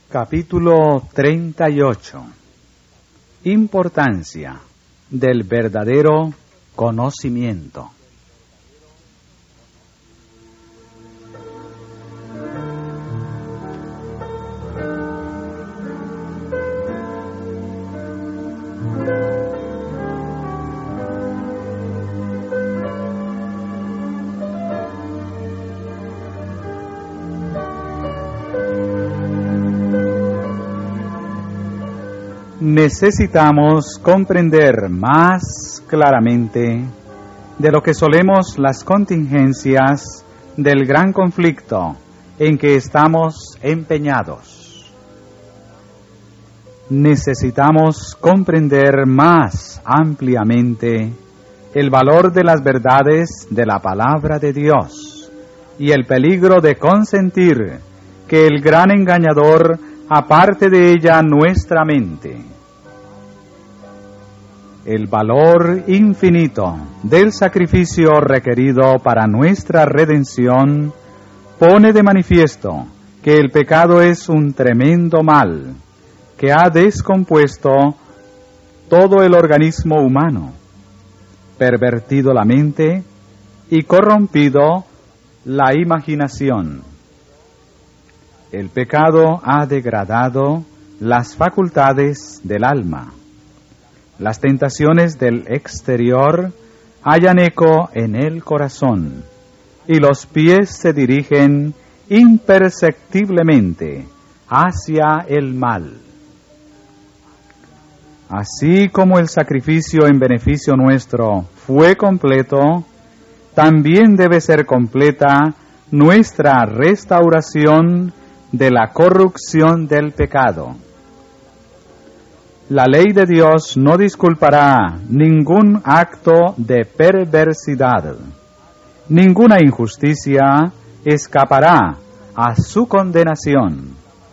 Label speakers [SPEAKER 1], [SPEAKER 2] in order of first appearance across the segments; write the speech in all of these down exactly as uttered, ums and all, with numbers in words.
[SPEAKER 1] Capítulo treinta y ocho. Importancia del verdadero conocimiento. Necesitamos comprender más claramente de lo que solemos las contingencias del gran conflicto en que estamos empeñados. Necesitamos comprender más ampliamente el valor de las verdades de la palabra de Dios y el peligro de consentir que el gran engañador aparte de ella nuestra mente. El valor infinito del sacrificio requerido para nuestra redención pone de manifiesto que el pecado es un tremendo mal que ha descompuesto todo el organismo humano, pervertido la mente y corrompido la imaginación. El pecado ha degradado las facultades del alma. Las tentaciones del exterior hallan eco en el corazón y los pies se dirigen imperceptiblemente hacia el mal. Así como el sacrificio en beneficio nuestro fue completo, también debe ser completa nuestra restauración de la corrupción del pecado. La ley de Dios no disculpará ningún acto de perversidad. Ninguna injusticia escapará a su condenación.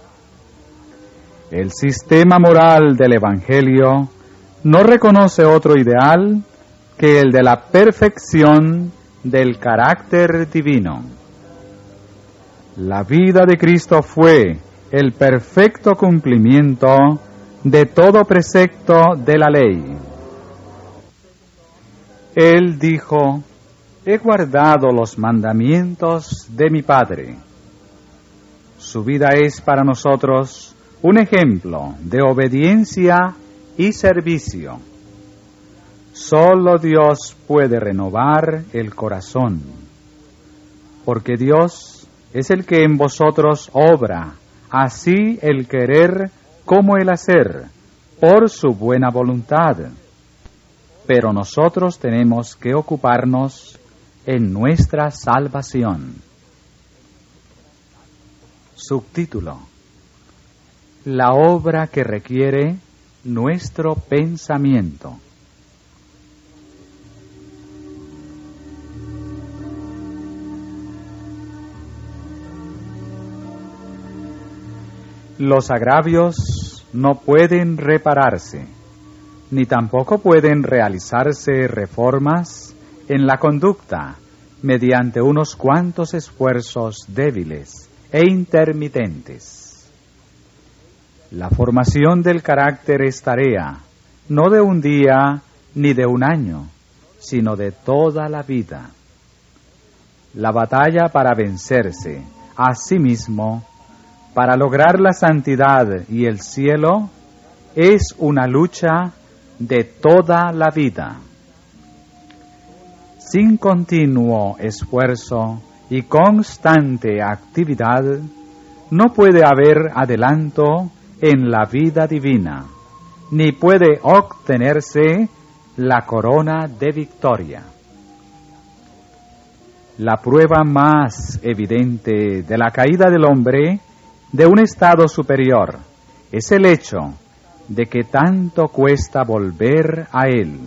[SPEAKER 1] El sistema moral del Evangelio no reconoce otro ideal que el de la perfección del carácter divino. La vida de Cristo fue el perfecto cumplimiento de todo precepto de la ley. Él dijo: he guardado los mandamientos de mi Padre. Su vida es para nosotros un ejemplo de obediencia y servicio. Solo Dios puede renovar el corazón, porque Dios es el que en vosotros obra, así el querer como el hacer, por su buena voluntad. Pero nosotros tenemos que ocuparnos en nuestra salvación. Subtítulo: la obra que requiere nuestro pensamiento. Los agravios no pueden repararse, ni tampoco pueden realizarse reformas en la conducta mediante unos cuantos esfuerzos débiles e intermitentes. La formación del carácter es tarea, no de un día ni de un año, sino de toda la vida. La batalla para vencerse a sí mismo, para lograr la santidad y el cielo, es una lucha de toda la vida. Sin continuo esfuerzo y constante actividad, no puede haber adelanto en la vida divina, ni puede obtenerse la corona de victoria. La prueba más evidente de la caída del hombre de un estado superior es el hecho de que tanto cuesta volver a él.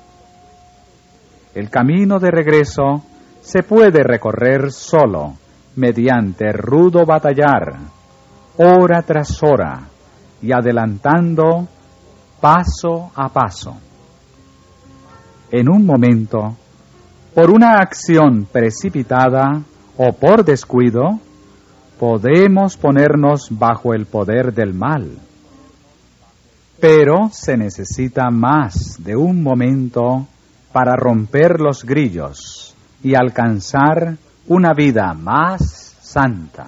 [SPEAKER 1] El camino de regreso se puede recorrer solo mediante rudo batallar, hora tras hora, y adelantando paso a paso. En un momento, por una acción precipitada o por descuido, podemos ponernos bajo el poder del mal, pero se necesita más de un momento para romper los grillos y alcanzar una vida más santa.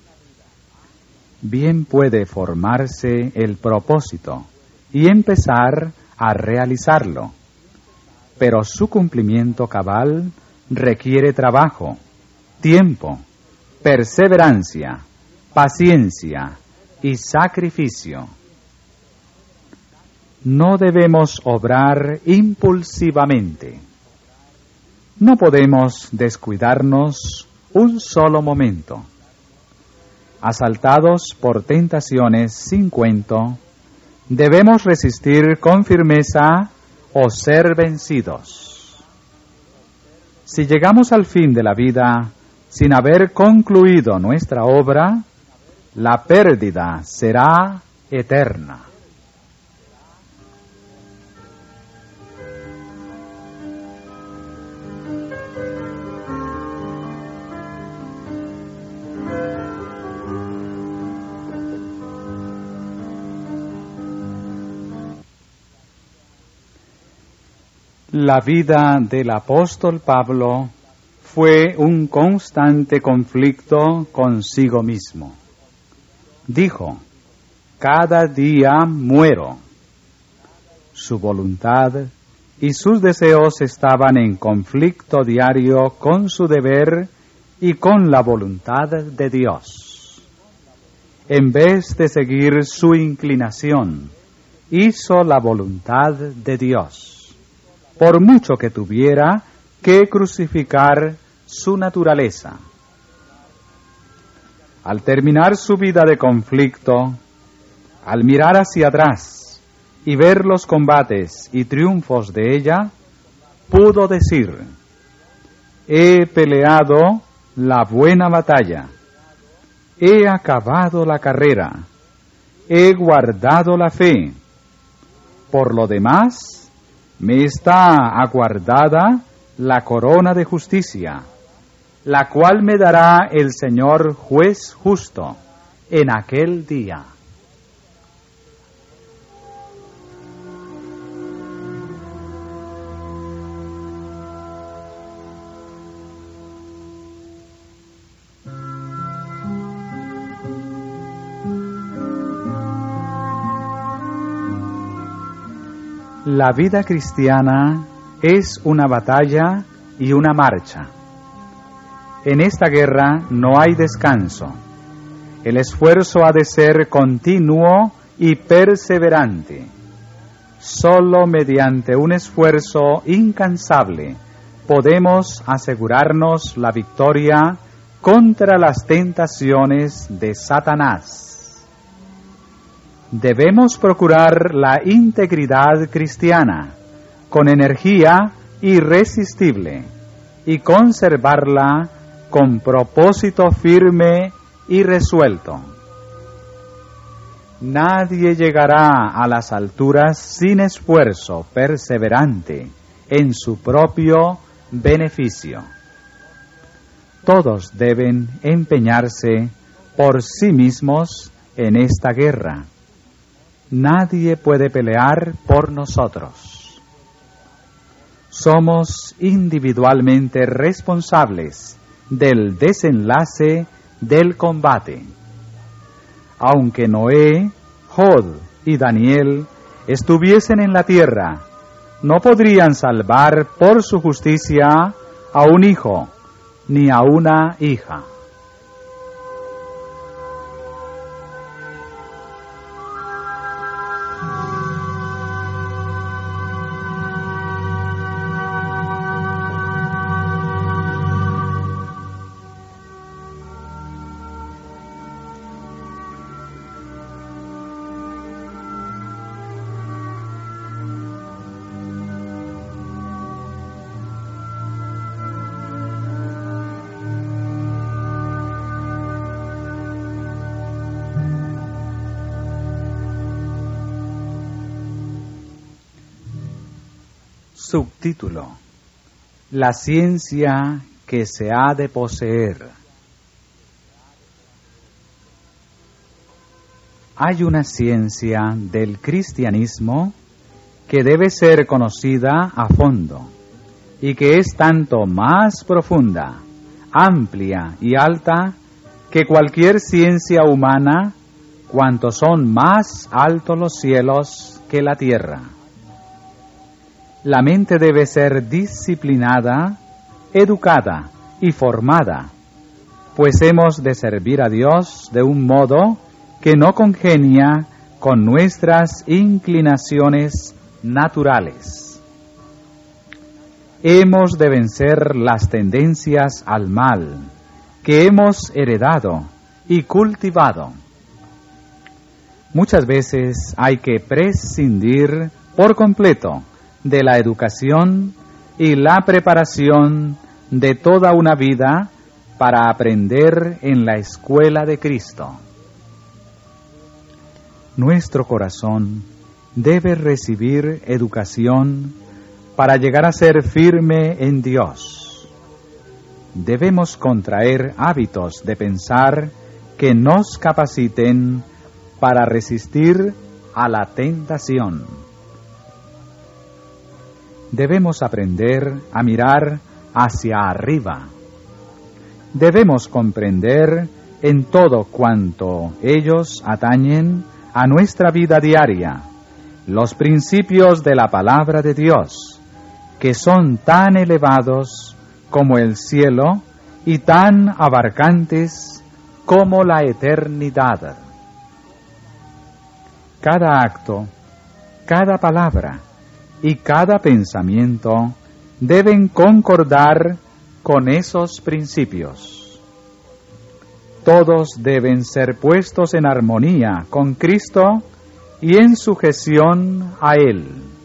[SPEAKER 1] Bien puede formarse el propósito y empezar a realizarlo, pero su cumplimiento cabal requiere trabajo, tiempo, perseverancia, paciencia y sacrificio. No debemos obrar impulsivamente. No podemos descuidarnos un solo momento. Asaltados por tentaciones sin cuento, debemos resistir con firmeza o ser vencidos. Si llegamos al fin de la vida sin haber concluido nuestra obra, la pérdida será eterna. La vida del apóstol Pablo fue un constante conflicto consigo mismo. Dijo, cada día muero. Su voluntad y sus deseos estaban en conflicto diario con su deber y con la voluntad de Dios. En vez de seguir su inclinación, hizo la voluntad de Dios, por mucho que tuviera que crucificar su naturaleza. Al terminar su vida de conflicto, al mirar hacia atrás y ver los combates y triunfos de ella, pudo decir, he peleado la buena batalla, he acabado la carrera, he guardado la fe. Por lo demás, me está aguardada la corona de justicia, la cual me dará el Señor juez justo en aquel día. La vida cristiana es una batalla y una marcha. En esta guerra no hay descanso. El esfuerzo ha de ser continuo y perseverante. Solo mediante un esfuerzo incansable podemos asegurarnos la victoria contra las tentaciones de Satanás. Debemos procurar la integridad cristiana con energía irresistible y conservarla con propósito firme y resuelto. Nadie llegará a las alturas sin esfuerzo perseverante en su propio beneficio. Todos deben empeñarse por sí mismos en esta guerra. Nadie puede pelear por nosotros. Somos individualmente responsables del desenlace del combate. Aunque Noé, Jod y Daniel estuviesen en la tierra, no podrían salvar por su justicia a un hijo ni a una hija. Subtítulo: La ciencia que se ha de poseer. hay una ciencia del cristianismo que debe ser conocida a fondo y que es tanto más profunda, amplia y alta que cualquier ciencia humana, cuanto son más altos los cielos que la tierra. La mente debe ser disciplinada, educada y formada, pues hemos de servir a Dios de un modo que no congenia con nuestras inclinaciones naturales. Hemos de vencer las tendencias al mal que hemos heredado y cultivado. Muchas veces hay que prescindir por completo de la educación y la preparación de toda una vida para aprender en la escuela de Cristo. Nuestro corazón debe recibir educación para llegar a ser firme en Dios. Debemos contraer hábitos de pensar que nos capaciten para resistir a la tentación. Debemos aprender a mirar hacia arriba. Debemos comprender en todo cuanto ellos atañen a nuestra vida diaria los principios de la palabra de Dios, que son tan elevados como el cielo y tan abarcantes como la eternidad. Cada acto, cada palabra y cada pensamiento deben concordar con esos principios. Todos deben ser puestos en armonía con Cristo y en sujeción a Él.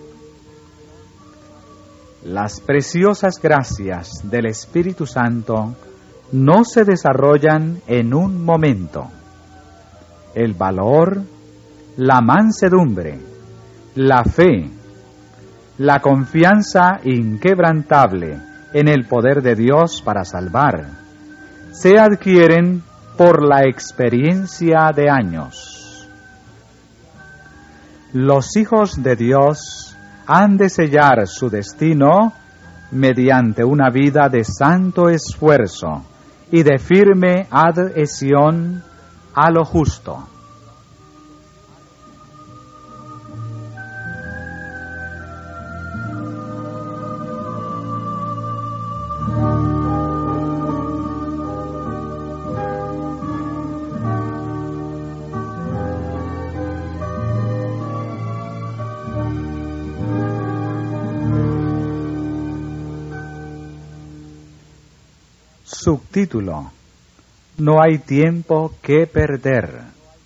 [SPEAKER 1] Las preciosas gracias del Espíritu Santo no se desarrollan en un momento. El valor, la mansedumbre, la fe, la confianza inquebrantable en el poder de Dios para salvar, se adquieren por la experiencia de años. Los hijos de Dios han de sellar su destino mediante una vida de santo esfuerzo y de firme adhesión a lo justo. Subtítulo: No hay tiempo que perder.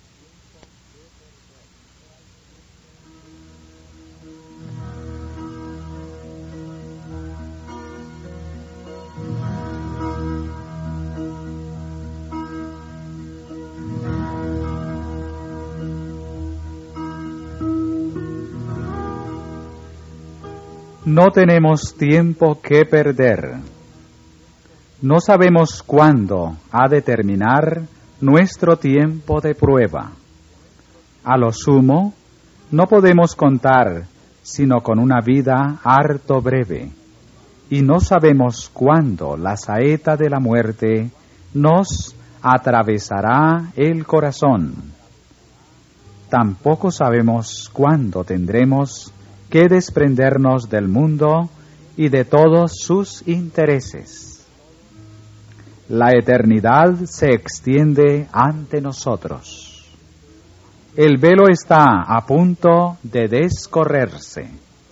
[SPEAKER 1] No tenemos tiempo que perder. No sabemos cuándo ha de terminar nuestro tiempo de prueba. A lo sumo, no podemos contar sino con una vida harto breve, y no sabemos cuándo la saeta de la muerte nos atravesará el corazón. Tampoco sabemos cuándo tendremos que desprendernos del mundo y de todos sus intereses. La eternidad se extiende ante nosotros. El velo está a punto de descorrerse.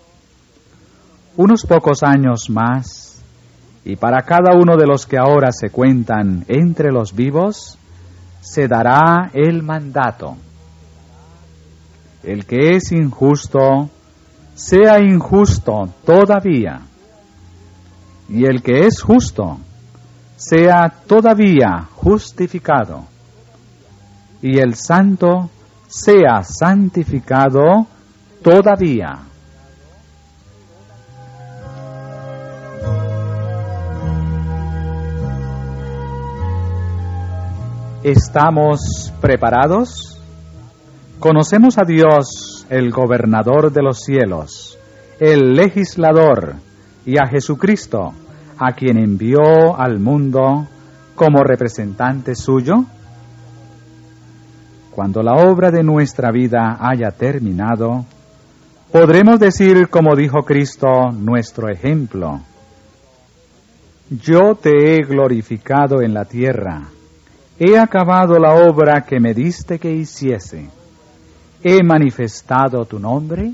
[SPEAKER 1] Unos pocos años más, y para cada uno de los que ahora se cuentan entre los vivos, se dará el mandato. El que es injusto, sea injusto todavía, y el que es justo, sea todavía justificado, y el santo sea santificado todavía. ¿Estamos preparados? Conocemos a Dios, el gobernador de los cielos, el legislador, y a Jesucristo, a quien envió al mundo como representante suyo. Cuando la obra de nuestra vida haya terminado, podremos decir, como dijo Cristo, nuestro ejemplo: yo te he glorificado en la tierra, he acabado la obra que me diste que hiciese, he manifestado tu nombre.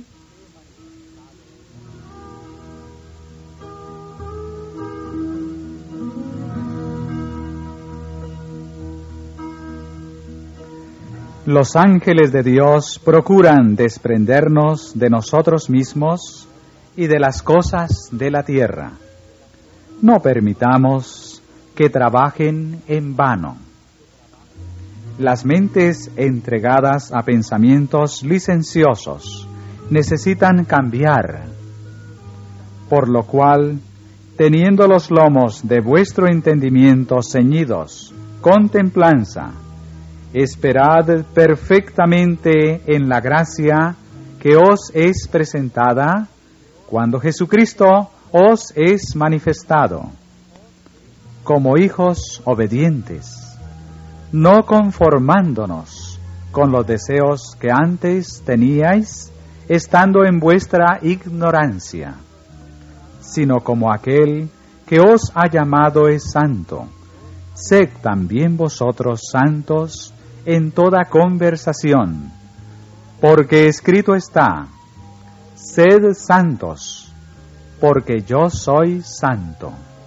[SPEAKER 1] Los ángeles de Dios procuran desprendernos de nosotros mismos y de las cosas de la tierra. No permitamos que trabajen en vano. Las mentes entregadas a pensamientos licenciosos necesitan cambiar, por lo cual, teniendo los lomos de vuestro entendimiento ceñidos con templanza, esperad perfectamente en la gracia que os es presentada cuando Jesucristo os es manifestado, como hijos obedientes, no conformándonos con los deseos que antes teníais estando en vuestra ignorancia, sino como aquel que os ha llamado es santo. Sed también vosotros santos en toda conversación, porque escrito está: sed santos, porque yo soy santo.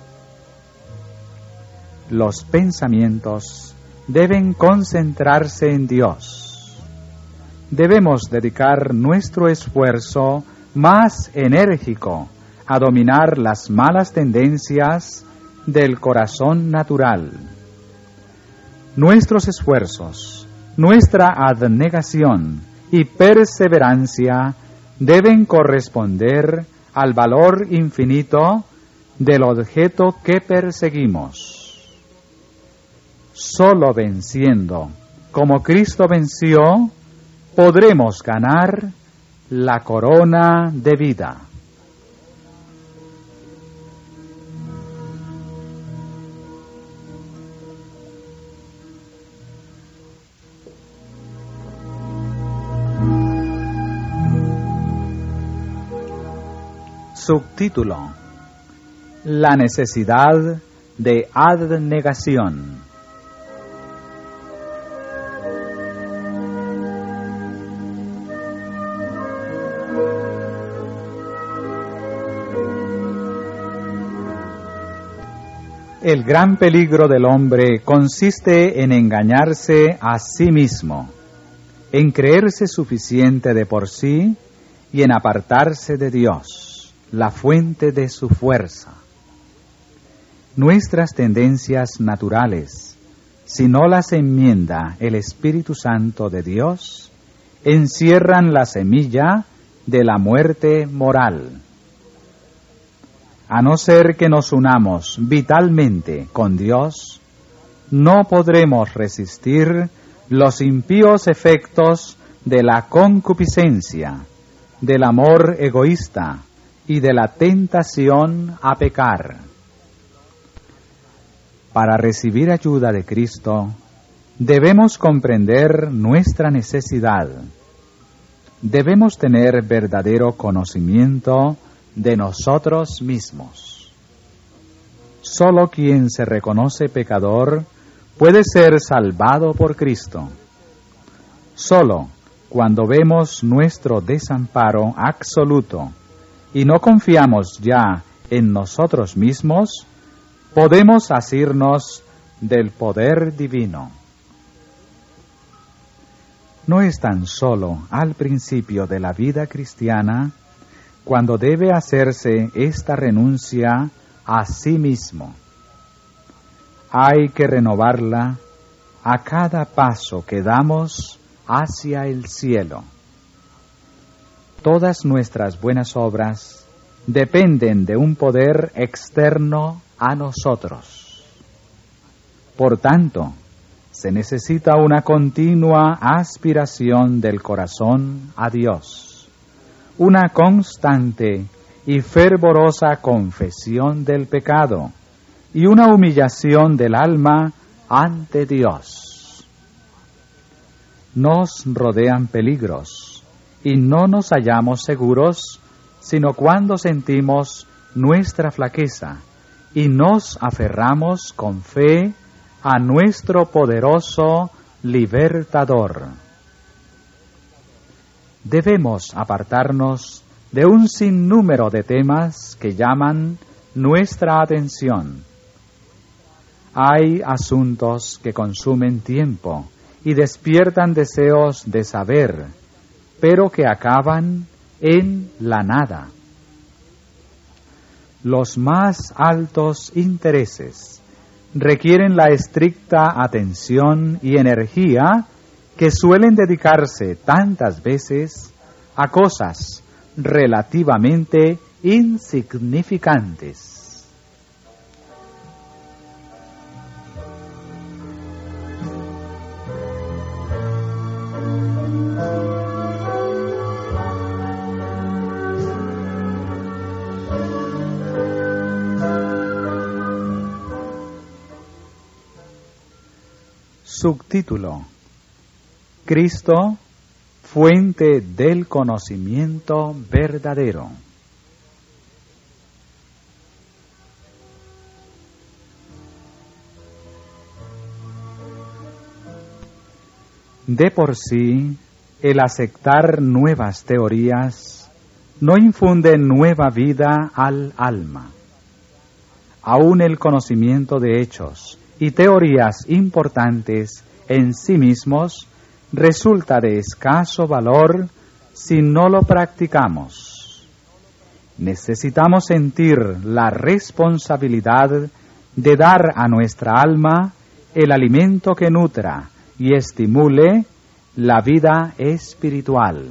[SPEAKER 1] Los pensamientos deben concentrarse en Dios. Debemos dedicar nuestro esfuerzo más enérgico a dominar las malas tendencias del corazón natural. Nuestros esfuerzos, nuestra abnegación y perseverancia deben corresponder al valor infinito del objeto que perseguimos. Solo venciendo, como Cristo venció, podremos ganar la corona de vida. Subtítulo: La necesidad de abnegación. El gran peligro del hombre consiste en engañarse a sí mismo, en creerse suficiente de por sí y en apartarse de Dios, la fuente de su fuerza. Nuestras tendencias naturales, si no las enmienda el Espíritu Santo de Dios, encierran la semilla de la muerte moral. A no ser que nos unamos vitalmente con Dios, no podremos resistir los impíos efectos de la concupiscencia, del amor egoísta y de la tentación a pecar. Para recibir ayuda de Cristo, debemos comprender nuestra necesidad. Debemos tener verdadero conocimiento de nosotros mismos. Solo quien se reconoce pecador puede ser salvado por Cristo. Solo cuando vemos nuestro desamparo absoluto y no confiamos ya en nosotros mismos, podemos asirnos del poder divino. No es tan solo al principio de la vida cristiana cuando debe hacerse esta renuncia a sí mismo. Hay que renovarla a cada paso que damos hacia el cielo. Todas nuestras buenas obras dependen de un poder externo a nosotros. Por tanto, se necesita una continua aspiración del corazón a Dios, una constante y fervorosa confesión del pecado y una humillación del alma ante Dios. Nos rodean peligros y no nos hallamos seguros sino cuando sentimos nuestra flaqueza y nos aferramos con fe a nuestro poderoso libertador. Debemos apartarnos de un sinnúmero de temas que llaman nuestra atención. Hay asuntos que consumen tiempo y despiertan deseos de saber, pero que acaban en la nada. Los más altos intereses requieren la estricta atención y energía que suelen dedicarse tantas veces a cosas relativamente insignificantes. Subtítulo: Cristo, fuente del conocimiento verdadero. De por sí, el aceptar nuevas teorías no infunde nueva vida al alma. Aún el conocimiento de hechos y teorías importantes en sí mismos resulta de escaso valor si no lo practicamos. Necesitamos sentir la responsabilidad de dar a nuestra alma el alimento que nutra y estimule la vida espiritual.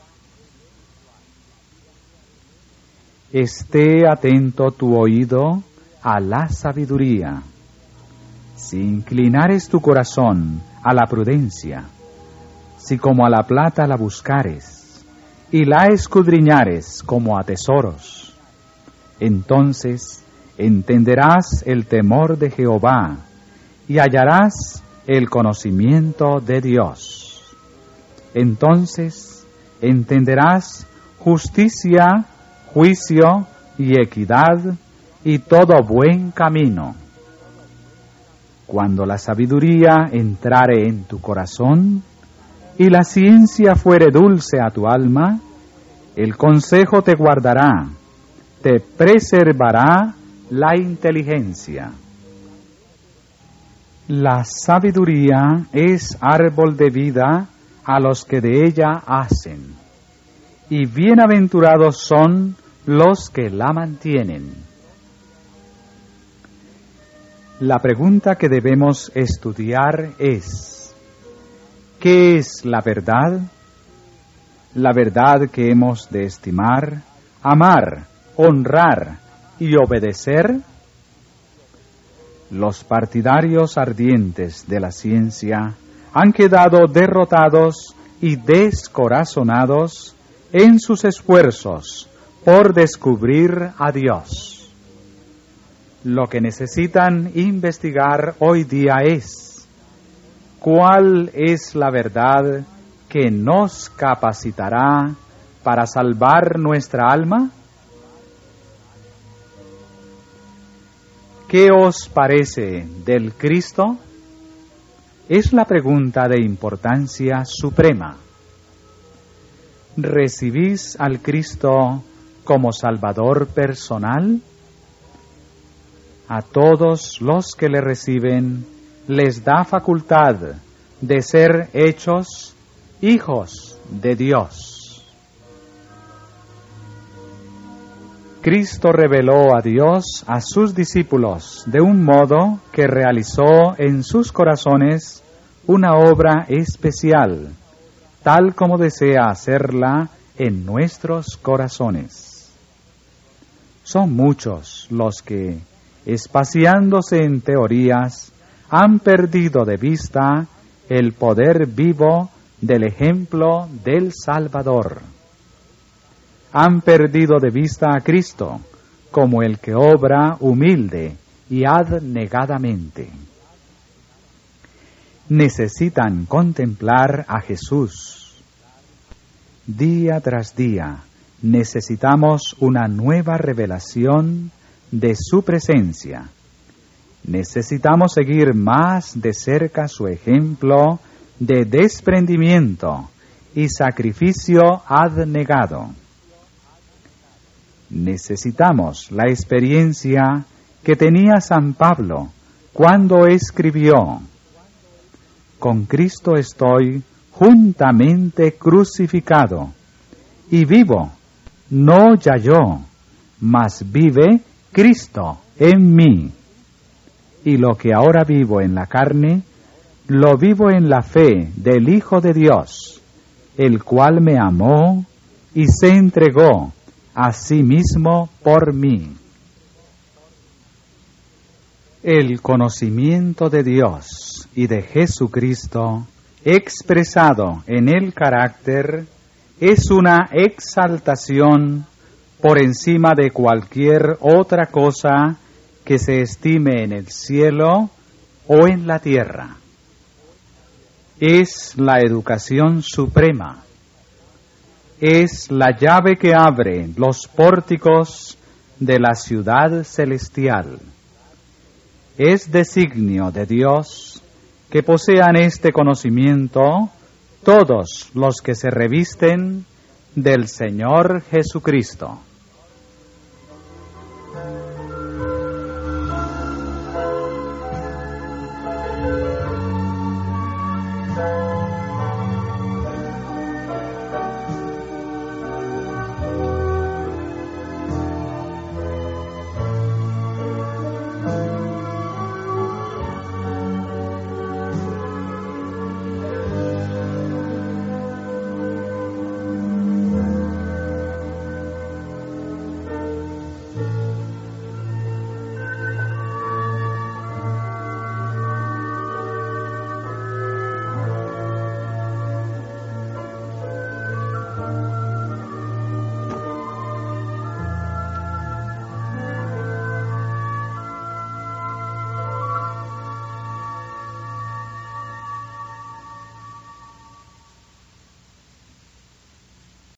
[SPEAKER 1] Esté atento tu oído a la sabiduría. Si inclinares tu corazón a la prudencia, si como a la plata la buscares, y la escudriñares como a tesoros, entonces entenderás el temor de Jehová, y hallarás el conocimiento de Dios. Entonces entenderás justicia, juicio y equidad, y todo buen camino. Cuando la sabiduría entrare en tu corazón, y la ciencia fuere dulce a tu alma, el consejo te guardará, te preservará la inteligencia. La sabiduría es árbol de vida a los que de ella hacen, y bienaventurados son los que la mantienen. La pregunta que debemos estudiar es: ¿qué es la verdad? La verdad que hemos de estimar, amar, honrar y obedecer. Los partidarios ardientes de la ciencia han quedado derrotados y descorazonados en sus esfuerzos por descubrir a Dios. Lo que necesitan investigar hoy día es: ¿cuál es la verdad que nos capacitará para salvar nuestra alma? ¿Qué os parece del Cristo? Es la pregunta de importancia suprema. ¿Recibís al Cristo como Salvador personal? A todos los que le reciben les da facultad de ser hechos hijos de Dios. Cristo reveló a Dios a sus discípulos de un modo que realizó en sus corazones una obra especial, tal como desea hacerla en nuestros corazones. Son muchos los que, espaciándose en teorías, han perdido de vista el poder vivo del ejemplo del Salvador. Han perdido de vista a Cristo como el que obra humilde y abnegadamente. Necesitan contemplar a Jesús. Día tras día necesitamos una nueva revelación de su presencia. Necesitamos seguir más de cerca su ejemplo de desprendimiento y sacrificio abnegado. Necesitamos la experiencia que tenía San Pablo cuando escribió: con Cristo estoy juntamente crucificado, y vivo, no ya yo, mas vive Cristo en mí. Y lo que ahora vivo en la carne, lo vivo en la fe del Hijo de Dios, el cual me amó y se entregó a sí mismo por mí. El conocimiento de Dios y de Jesucristo, expresado en el carácter, es una exaltación por encima de cualquier otra cosa que se estime en el cielo o en la tierra. Es la educación suprema. Es la llave que abre los pórticos de la ciudad celestial. Es designio de Dios que posean este conocimiento todos los que se revisten del Señor Jesucristo.